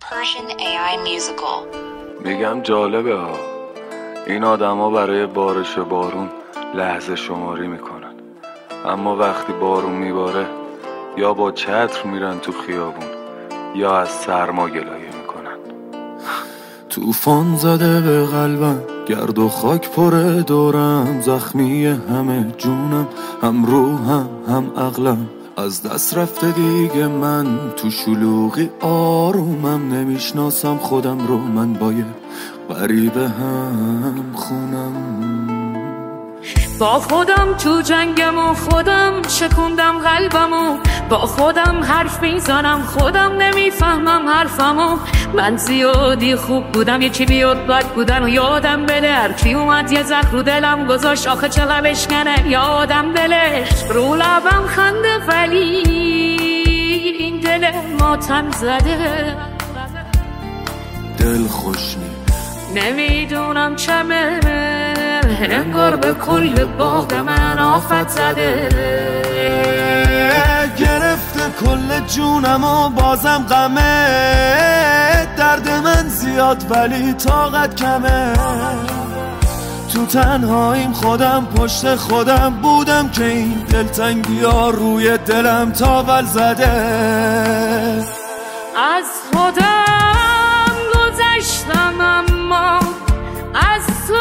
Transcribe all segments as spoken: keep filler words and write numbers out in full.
Persian ای آی Musical. میگم جالبه ها، این آدم ها برای بارش بارون لحظه شماری میکنن، اما وقتی بارون میباره یا با چتر میرن تو خیابون یا از سرما گلایه میکنن. توفان زده به قلبم، گرد و خاک پره دورم، زخمی همه جونم، هم روحم هم عقلم، از دست رفته دیگه من تو شلوغی آرومم، نمیشناسم خودم رو، من با یه غریبه هم خونم. با خودم تو جنگم و خودم شکوندم قلبمو، با خودم حرف میزنم خودم نمیفهمم حرفمو. من زیادی خوب بودم یکی بیاد بد بودن و یادم بده، هرکی اومد یه زخم رو دلم گذاشت آخه چقدر بشکنه یادم دلش. رو لبم خنده ولی این دل ماتم زده، دل خوش نی نمیدونم چمه، انگار به کل باغ من آفت زده. گرفته کل جونم و بازم غمه، درد من زیاد ولی طاقت کمه. تو تنهاییم خودم پشت خودم بودم که این دلتنگی ها روی دلم تاول زده. از خودم گذشتم اما از تو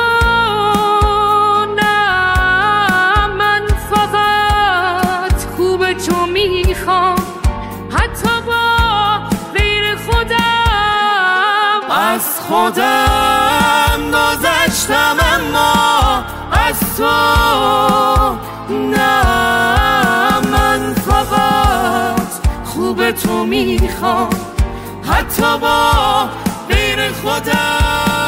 نه، من فقط خوب تو میخوام حتی با غیر خودم. از خودم گذشتم اما از تو نه، من فقط خوب تو میخوام حتی با غیر خودم.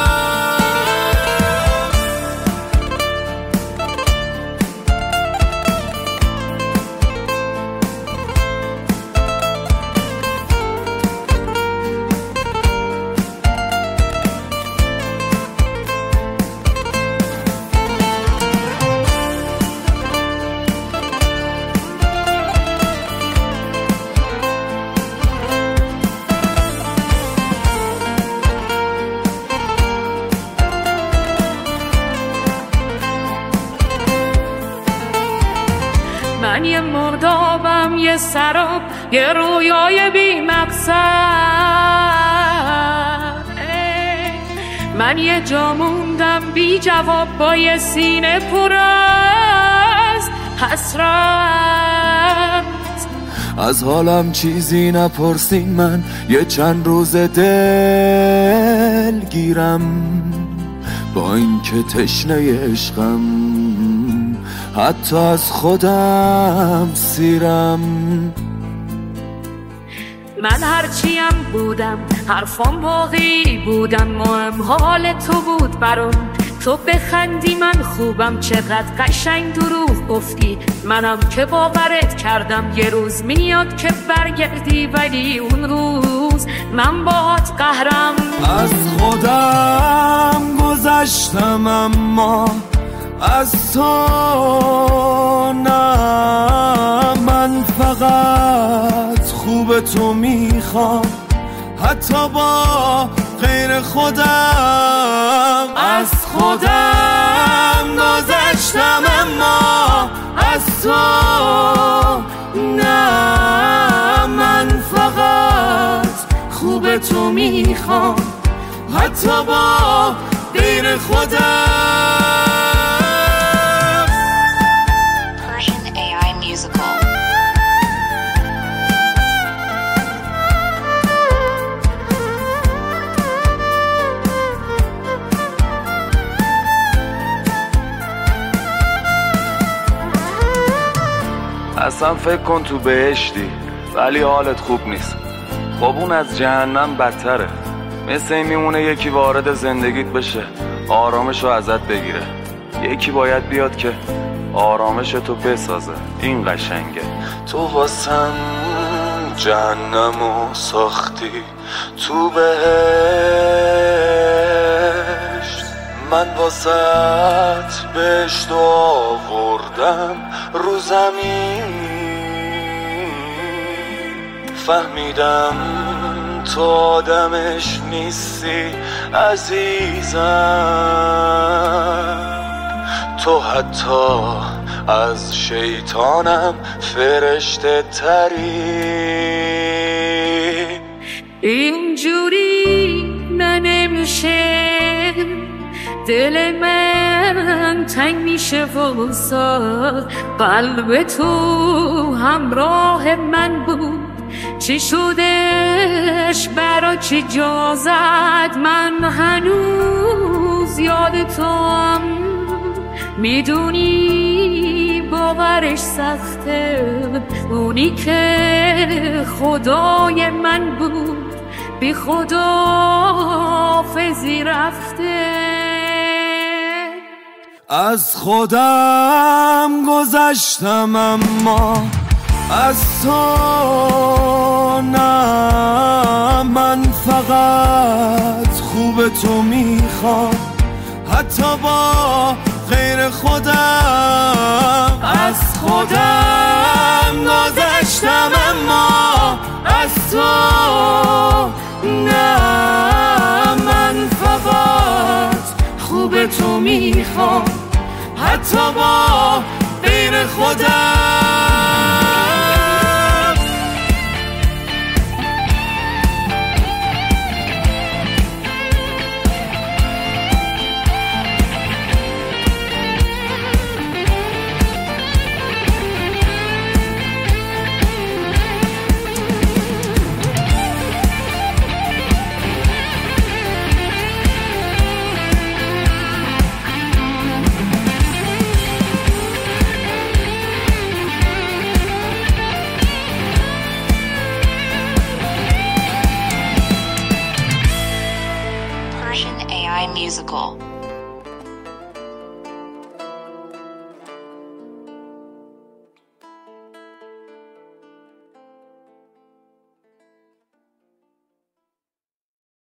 من یه مردابم، یه سراب، یه رویای بی مقصد. من یه جا موندم بی جواب با یه سینه پر از حسرت. از حالم چیزی نپرسین، من یه چند روز دل گیرم، با این که تشنه عشقم حتی از خودم سیرم. من هرچیم بودم حرفام واقعی بودم، مهم حال تو بود برام. تو بخندی من خوبم، چقدر قشنگ دروغ گفتی، منم که باورت کردم یه روز میاد که برگردی، ولی اون روز من باهات قهرم. از خودم گذشتم اما از تو نه، من فقط خوب تو میخوام حتی با غیر خودم. از خودم گذشتم اما از تو نه، من فقط خوب تو میخوام حتی با غیر خودم. اصلا فکر کن تو بهشتی ولی حالت خوب نیست، خب اون از جهنم بدتره. مثل این میمونه یکی وارد زندگیت بشه آرامشو ازت بگیره، یکی باید بیاد که آرامشتو بسازه. این قشنگه. تو واسم جهنمو ساختی تو بهشت، من واسط بهشت آوردم رو زمین. فهمیدم تو آدمش نیستی عزیزم، تو حتی از شیطانم فرشته تری. اینجوری نه نمیشه، دل من تنگ میشه واسه قلب تو همراه من بود. چی شدش برا چی جا زد، من هنوز یاد توام. میدونی باورش سخته، اونی که خدای من بود بی خداحافظی رفته. از خودم گذشتم اما از تو نه، من فقط خوب تو میخوام حتی با غیر خودم. از خودم گذشتم اما از تو نه، من فقط خوب تو میخوام حتی با غیر خودم. Persian A I Musical.